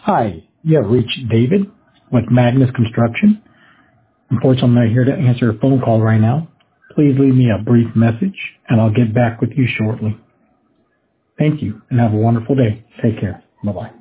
Hi, you have reached David with Magnus Construction. Unfortunately, I'm not here to answer a phone call right now. Please leave me a brief message, and I'll get back with you shortly. Thank you, and have a wonderful day. Take care. Bye-bye.